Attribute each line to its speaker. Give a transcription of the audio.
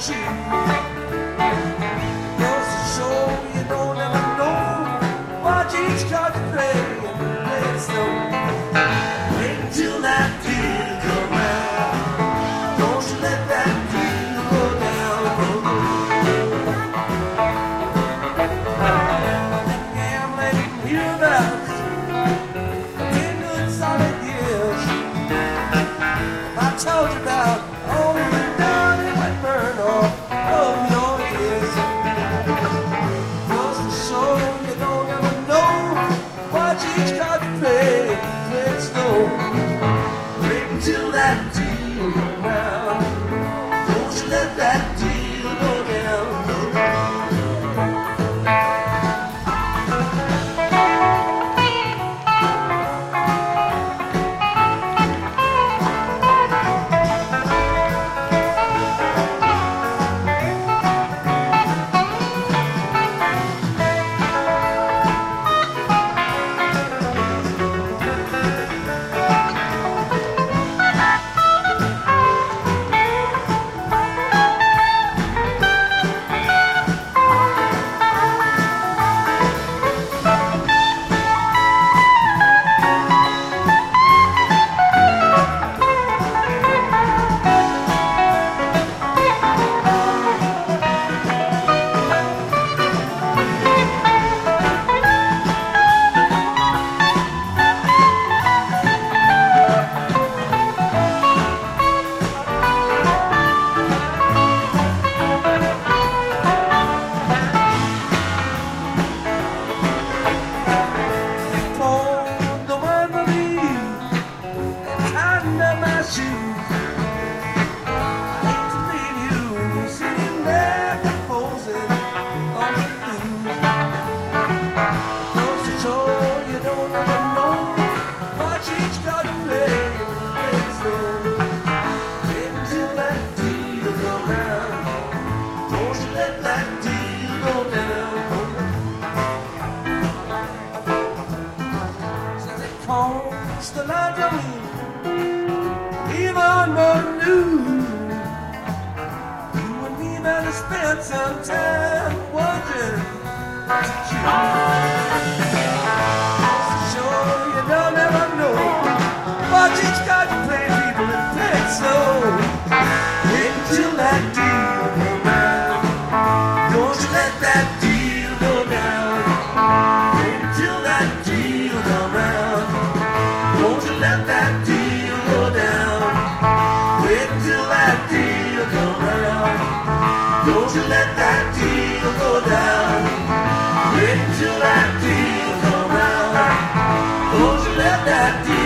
Speaker 1: shoes. Goes to show you don't ever know. Watch each card you play and play it slow. Wait until that deal come out. Don't you let that deal go down. Gambling hereabouts, 10 good solid years. I told you about all the done and might burn off of your ears. Goes to show you don't ever know. Watch each card you play, play it slow. Wait until that deal come round. Don't you let that deal go down. The line to me, even more new. You and me better spend some time wondering what to choose. Sure, you don't ever know. Watch each card you play, people, and play it slow. Wait until that deal come round. Don't you let that deal go down. Wait until that deal come round. Don't you let that deal go down. Wait until that deal come around. Don't you let that deal go down. Wait until that deal come around. Don't you let that deal